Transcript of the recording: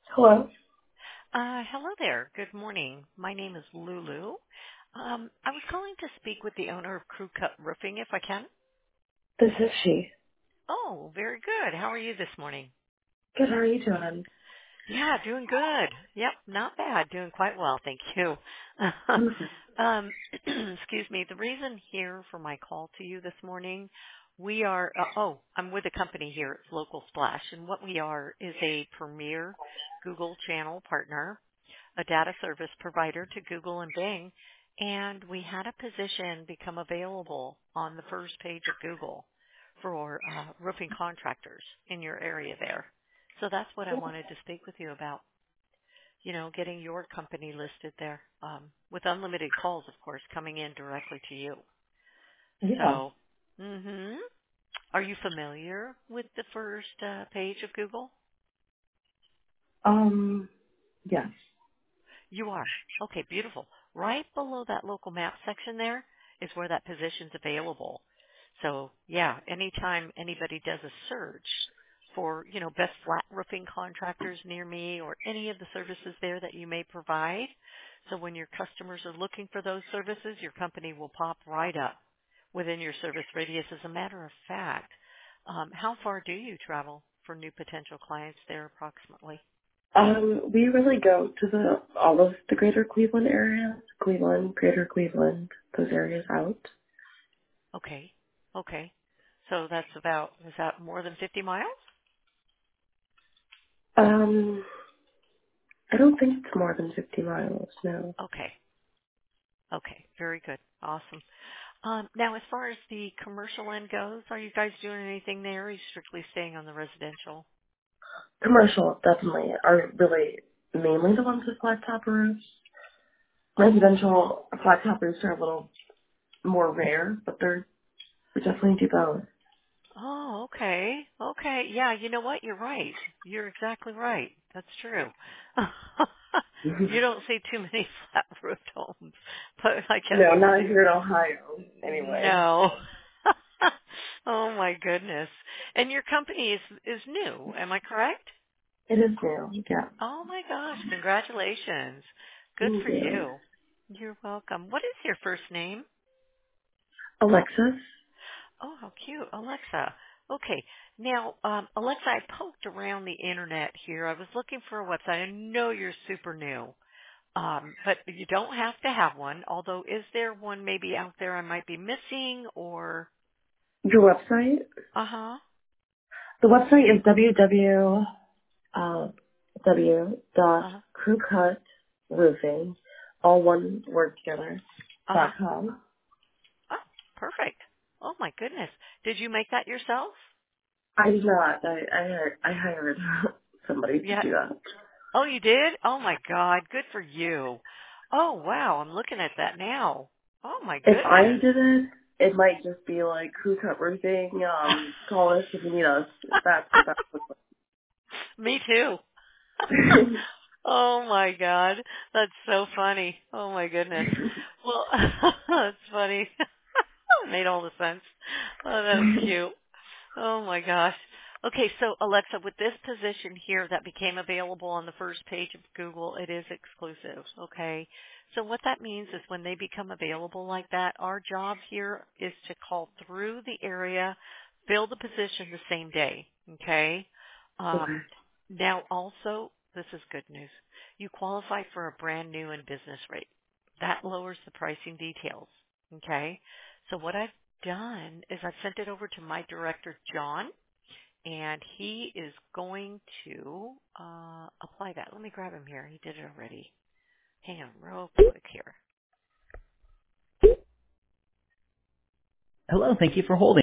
Hello, Hello there. Good morning. My name is Lulu. I was calling to speak with the owner of Crew Cut Roofing, if I can. this is she. Oh, very good. How are you this morning? Good, how are you doing? Yeah, doing good. Yep, not bad. Doing quite well, thank you. Wonderful. Excuse me. The reason here for my call to you this morning, we are, I'm with a company here. It's Local Splash, and what we are is a premier Google channel partner, a data service provider to Google and Bing, and we had a position become available on the first page of Google for roofing contractors in your area there. So that's what I wanted to speak with you about. Getting your company listed there with unlimited calls, of course, coming in directly to you. Yeah. So, are you familiar with the first page of Google? Um, yes. You are. Okay, beautiful. Right below that local map section there is where that position's available. So yeah, anytime anybody does a search for, best flat roofing contractors near me or any of the services there that you may provide. So when your customers are looking for those services, your company will pop right up within your service radius. As a matter of fact, how far do you travel for new potential clients there approximately? We really go to all of the greater Cleveland area, Cleveland, greater Cleveland, those areas out. Okay. Okay. So is that more than 50 miles? Um, I don't think it's more than 50 miles, no. Okay. Okay. Very good. Awesome. Now, as far as the commercial end goes, are you guys doing anything there? Or are you strictly staying on the residential? Commercial, definitely, are really mainly the ones with flat top roofs. Oh. Residential flat top roofs are a little more rare, but we definitely do both. Oh, okay. Okay. Yeah, you know what? You're right. You're exactly right. That's true. You don't see too many flat roofed homes, but I guess No, you not do. here in Ohio, anyway. No. Oh my goodness. And your company is new, am I correct? It is new, yeah. Oh my gosh, congratulations. Good Thank for you. you. You're welcome. What is your first name? Alexis? Oh, how cute. Alexa. Okay. Now, Alexa, I poked around the internet here. I was looking for a website. I know you're super new. But you don't have to have one, although is there one maybe out there I might be missing or Your website? uh-huh. The website is Uh-huh. www.crewcutroofing, all one word together, Uh-huh. .com. Oh, perfect. Oh my goodness. Did you make that yourself? I did not. I hired somebody to Yeah. do that. Oh, you did? Oh my God. Good for you. Oh wow. I'm looking at that now. Oh my If I goodness. did it, it might just be like Crew Cut Roofing, call us if you need us. That's what that looks Me too. like. Oh my God. That's so funny. Oh my goodness. Well, that's funny. It made all the sense. Oh, that's cute. Oh my gosh. Okay, so Alexa, with this position here that became available on the first page of Google, it is exclusive. Okay. So what that means is when they become available like that, our job here is to call through the area, fill the position the same day. Okay. Okay. Now also, this is good news. You qualify for a brand new and business rate. That lowers the pricing details. Okay. So what I've done is I've sent it over to my director, John, and he is going to apply that. Let me grab him here. He did it already. Hang on real quick here. Hello, thank you for holding.